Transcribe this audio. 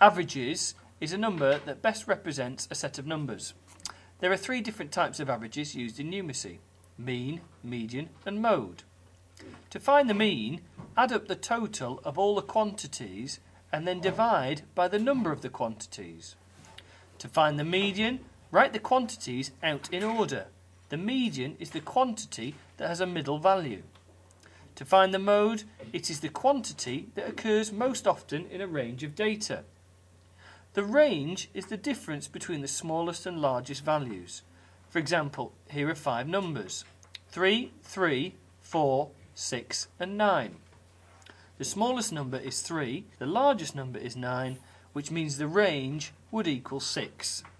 Averages is a number that best represents a set of numbers. There are 3 different types of averages used in numeracy: mean, median and mode. To find the mean, add up the total of all the quantities and then divide by the number of the quantities. To find the median, write the quantities out in order. The median is the quantity that has a middle value. To find the mode, it is the quantity that occurs most often in a range of data. The range is the difference between the smallest and largest values. For example, here are 5 numbers: 3, 3, 4, 6 and 9. The smallest number is 3, the largest number is 9, which means the range would equal 6.